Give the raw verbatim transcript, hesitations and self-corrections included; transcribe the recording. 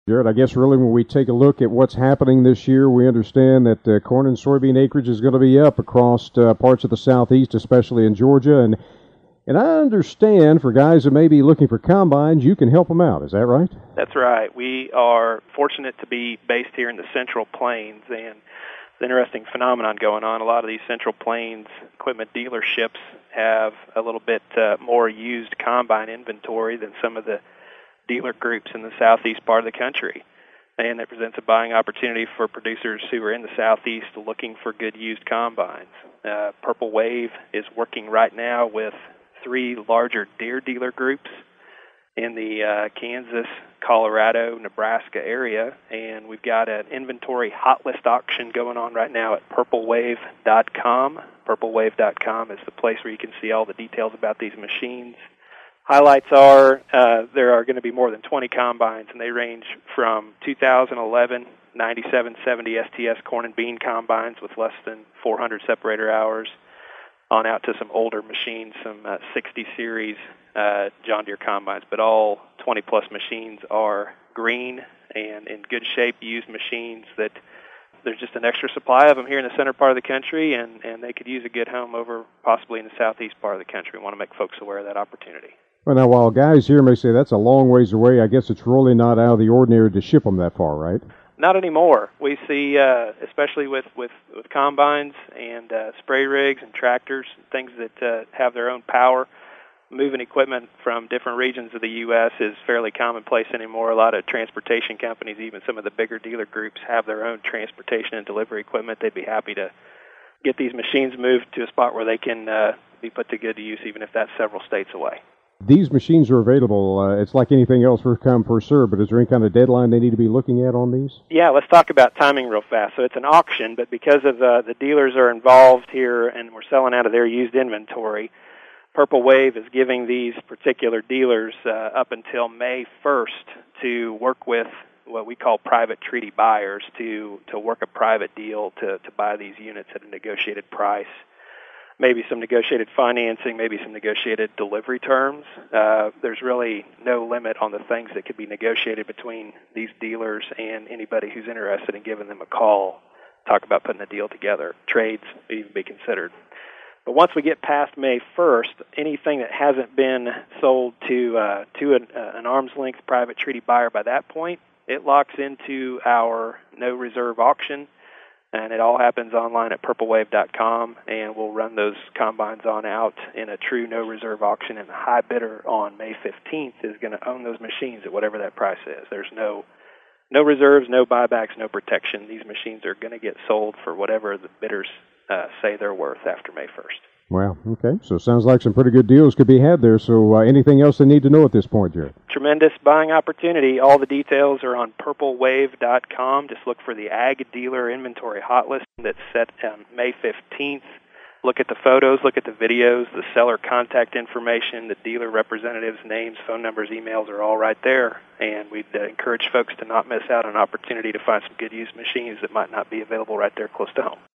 Jared, I guess really when we take a look at what's happening this year, we understand that uh, corn and soybean acreage is going to be up across uh, parts of the southeast, especially in Georgia. And and I understand for guys who may be looking for combines, you can help them out. Is that right? That's right. We are fortunate to be based here in the Central Plains, and it's an interesting phenomenon going on. A lot of these Central Plains equipment dealerships have a little bit uh, more used combine inventory than some of the dealer groups in the southeast part of the country, and it presents a buying opportunity for producers who are in the southeast looking for good used combines. Uh, Purple Wave is working right now with three larger Deere dealer groups in the uh, Kansas, Colorado, Nebraska area, and we've got an inventory hot list auction going on right now at purple wave dot com. purple wave dot com is the place where you can see all the details about these machines. Highlights are uh, there are going to be more than twenty combines, and they range from two thousand eleven ninety-seven seventy S T S corn and bean combines with less than four hundred separator hours on out to some older machines, some uh, sixty series uh, John Deere combines. But all twenty-plus machines are green and in good shape, used machines that there's just an extra supply of them here in the center part of the country, and, and they could use a good home over possibly in the southeast part of the country. We want to make folks aware of that opportunity. Well, now, while guys here may say that's a long ways away, I guess it's really not out of the ordinary to ship them that far, right? Not anymore. We see, uh, especially with, with, with combines and uh, spray rigs and tractors, things that uh, have their own power, moving equipment from different regions of the U S is fairly commonplace anymore. A lot of transportation companies, even some of the bigger dealer groups, have their own transportation and delivery equipment. They'd be happy to get these machines moved to a spot where they can uh, be put to good use, even if that's several states away. These machines are available. Uh, it's like anything else, first come, first serve, but is there any kind of deadline they need to be looking at on these? Yeah, let's talk about timing real fast. So it's an auction, but because of uh, the dealers are involved here and we're selling out of their used inventory, Purple Wave is giving these particular dealers uh, up until May first to work with what we call private treaty buyers to, to work a private deal to, to buy these units at a negotiated price. Maybe some negotiated financing, maybe some negotiated delivery terms. Uh, there's really no limit on the things that could be negotiated between these dealers and anybody who's interested in giving them a call, talk about putting a deal together. Trades may even be considered. But once we get past May first, anything that hasn't been sold to uh, to an, uh, an arm's length private treaty buyer by that point, it locks into our no reserve auction. And it all happens online at purple wave dot com, and we'll run those combines on out in a true no-reserve auction, and the high bidder on May fifteenth is going to own those machines at whatever that price is. There's no no reserves, no buybacks, no protection. These machines are going to get sold for whatever the bidders uh, say they're worth after May first. Wow, okay. So it sounds like some pretty good deals could be had there. So uh, anything else they need to know at this point, Jared? Tremendous buying opportunity. All the details are on purple wave dot com. Just look for the Ag Dealer Inventory Hot List that's set on May fifteenth. Look at the photos, look at the videos, the seller contact information, the dealer representatives' names, phone numbers, emails are all right there. And we'd uh, encourage folks to not miss out on an opportunity to find some good used machines that might not be available right there close to home.